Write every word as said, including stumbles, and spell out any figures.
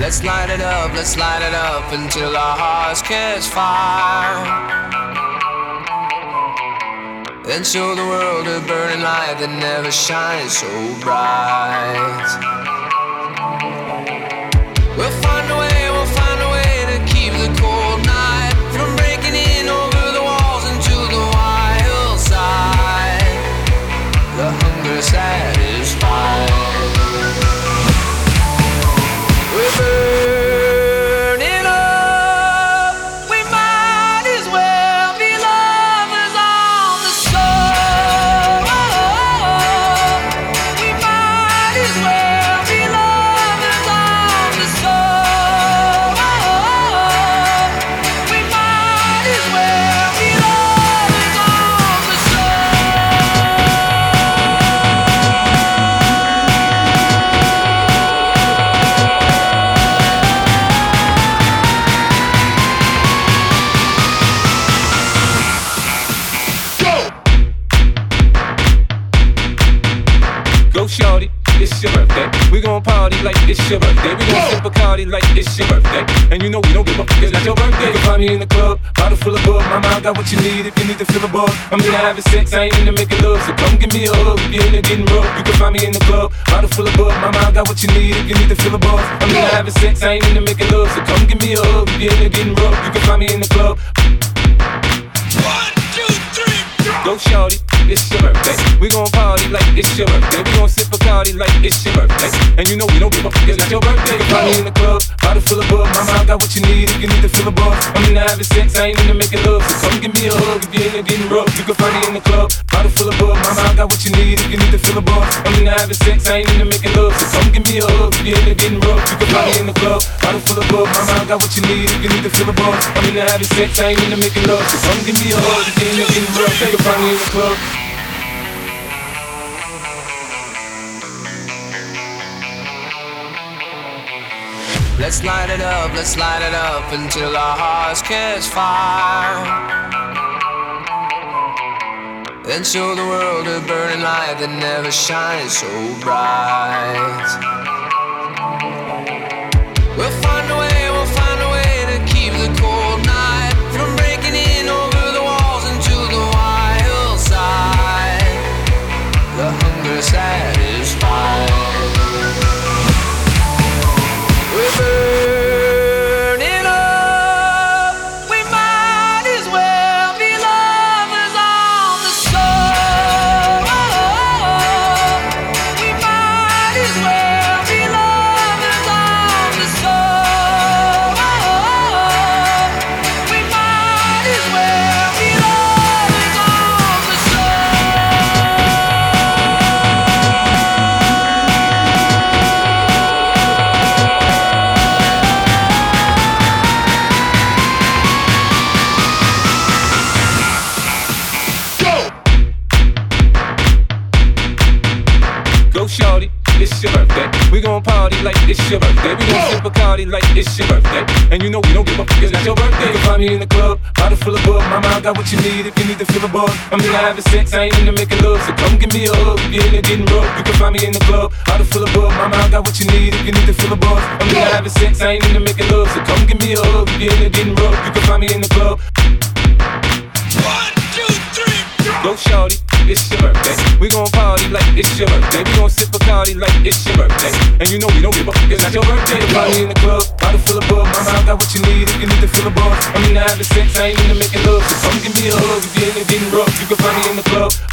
Let's light it up, let's light it up until our hearts catch fire. And show the world a burning light that never shines so bright. We'll find a way, we'll find a way to keep the cold night from breaking in over the walls into the wild side. The hunger satisfied. We're burning up. We might as well be lovers on the soul. We might as well be lovers on the soul. We might as well be lovers on the Go shorty, it's your birthday. We gon' party like it's your birthday. We gon' sip Bacardi like it's your birthday. And you know we don't give a fuck, it's not your birthday. You can find me in the club, bottle full of bug. Mama, I got what you need if you need to fill a bug. I'm into having sex, I ain't into making love. So come give me a hug if you're into getting rough. You can find me in the club, bottle full of bug. Mama, I got what you need if you need to fill a bug. I'm into having sex, I ain't into making love. So come give me a hug if you're into getting rough. You can find me in the club. One, two, three, Go shorty, it's your birthday. We gon' party like it's your birthday. We gon' sip Bacardi like it's your birthday. And you know we don't give a fuck, it's not your birthday. You can find me in the club, bottle full of bug. Mama, I got what you need if you need to fill a bug. I'm into having sex, I ain't into making love. So come give me a hug if you're into getting rough. You can find me in the club, bottle full of bug. Mama, I got what you need if you need to fill a bug. I'm into having sex, I ain't into making love. So come give me a hug if you're into getting rough. You can find me in the club, bottle full of bug. Mama, I got what you need if you need to fill a bug. I'm into having sex, I ain't into making love. So come give me a hug if you're into getting rough. You can find me in the club. Let's light it up, let's light it up until our hearts catch fire. And show the world a burning light that never shines so bright. We'll find a way, we'll find a way to keep the cold night from breaking in over the walls into the wild side. The hunger satisfied. We're burning up. We might as well be lovers on the soul. We might as well be lovers on the soul. We might as well be lovers on the Go shorty, it's your birthday. We gon' party like it's your birthday. We gon' sip Bacardi like it's your birthday. And you know we don't give a fuck, it's not your birthday. You can find me in the club, bottle full of bug. Mama, I got what you need if you need to fill a bug. I'm into having sex, I ain't into making love. So come give me a hug if you're into getting rough. You can find me in the club, bottle full of bug. Mama, I got what you need if you need to fill a bug. I'm into having sex, I ain't into making love. So come give me a hug if you're into getting rough. You can find me in the club. one, two, three, Go shorty, it's your birthday. We gon' party like it's your birthday. We gon' sip Bacardi like it's your birthday. And you know we don't give a fuck, it's not your birthday. You can find me in the club, bottle full of bug. Mama, I got what you need if you need to fill a bug. I'm into having sex, I ain't into making love. So come give me a hug if you're into getting rough. You can find me in the club,